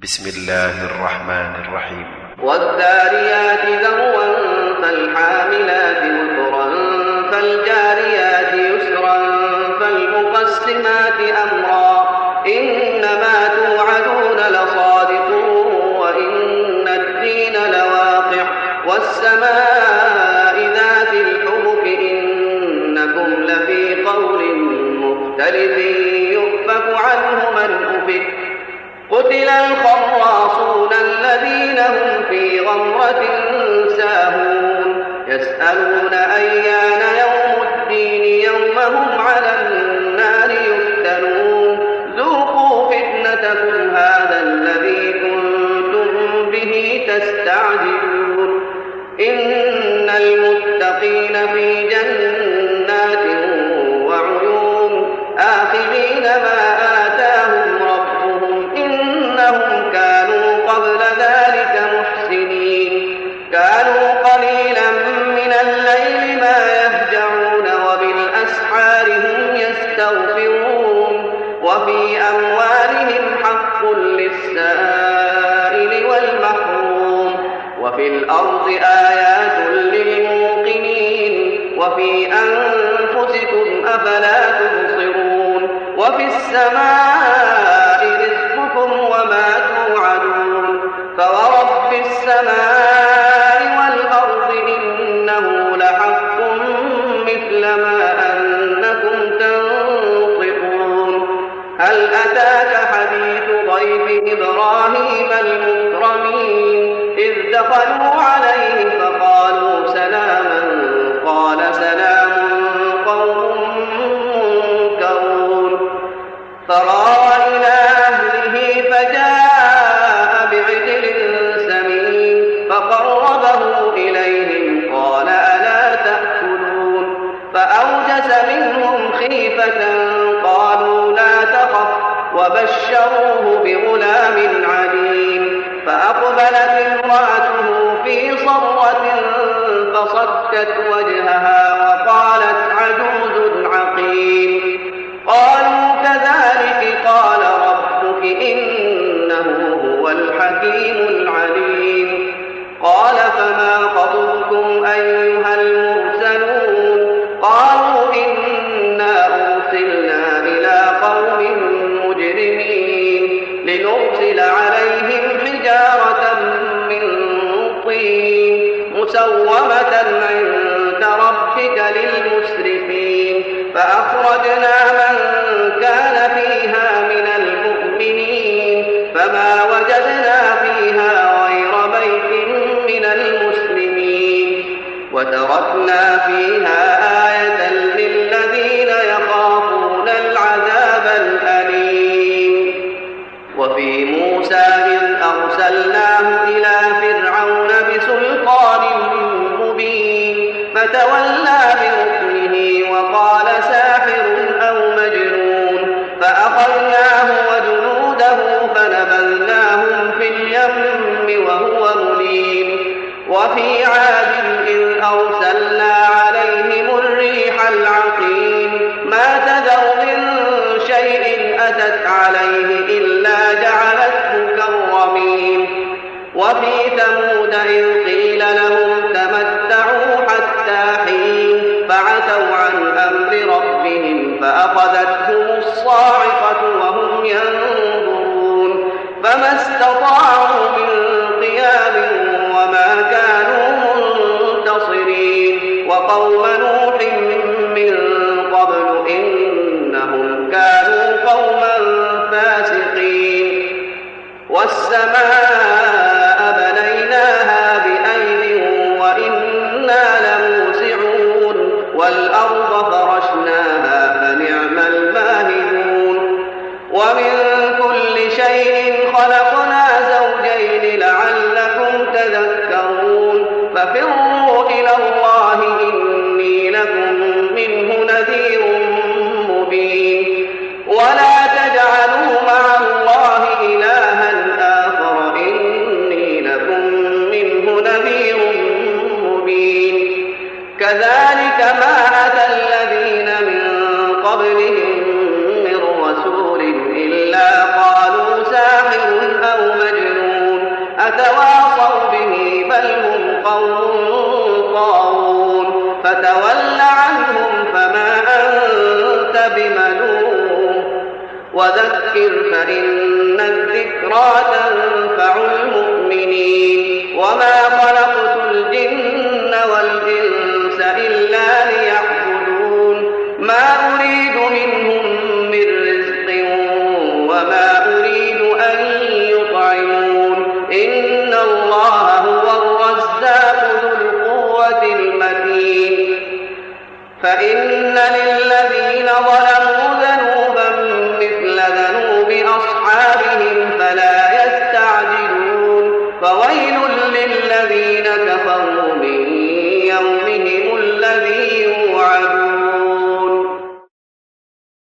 بسم الله الرحمن الرحيم. والذاريات ذروا فالحاملات وقرا فالجاريات يسرا فالمقسمات أمرا إنما توعدون لصادق وإن الدين لواقع والسماء ذات الحبك إنكم لفي قول مختلف يؤفك عنه من أفك قتل الخراصون الذين هم في غمرة ساهون يسألون أيان يوم الدين يوم هم على النار يفتنون ذوقوا فتنتكم هذا الذي كنتم به تستعجلون إن المتقين في جنات وعيون آخذين ما آتاهم ربهم إنهم كانوا قبل ذلك محسنين كانوا قليلا من الليل ما يهجعون وبالأسحار هم يستغفرون وفي أموالهم حق للسائل والمحروم وفي الأرض آيات للموقنين وفي أنفسكم أفلا تبصرون وفي السماء رزقكم وما توعدون فورب السماء والأرض إنه لحق مثل ما أنكم تنطقون هل أتاك حديث ضيف إبراهيم المكرمين إذ دخلوا عليه فقالوا سلاما قال سلام قوم منكرون فراغ إلى أهله فجاء بعجل سمين فقربه إليهم قال ألا تأكلون فأوجس منهم خيفة قالوا لا تخف وبشروه بغلام عليم فأقبلت امرأته في صرة فصكت وجهها وقالت عجوز عقيم قالوا كذلك قال ربك إنه هو الحكيم العليم قال فما خطبكم أيها المرسلون قالوا إنا أرسلنا إلى قوم مجرمين لنرسل عليهم حجارة من طين مسومة عند ربك للمسرفين فأخرجنا من كان فيها من المؤمنين فما وجدنا فيها غير بيت من المسلمين وتركنا فيها آية للذين يخافون العذاب الأليم وفي موسى إذ أرسلناه إلى فرعون بسلطان مبين فتولى بركنه وقال ساحر أو مجنون فأخذناه وجنوده فنبذناهم في اليم وهو مليم وفي عاد إذ أرسلنا عليهم الريح العقيم ما تذر من شيء أتت عليه إلا جعلته كالرميم وفي ثمود إذ قيل لهم تمتعوا حتى حين فعتوا عن أمر ربهم فأخذتهم الصاعقة وهم ينظرون فما استطاعوا من قيام وما كانوا منتصرين وقوم نوح من قبل إنهم كانوا قوما فاسقين والسماء بنيناها بأيد وإنا لموسعون والأرض فرشناها فنعم الماهدون ومن كل شيء خلقنا زوجين لعلكم تذكرون ففروا إلى الله إني لكم منه نذير مبين ولا تجعلوا مع الله إلها آخر وذكر فإن الذكرى تنفع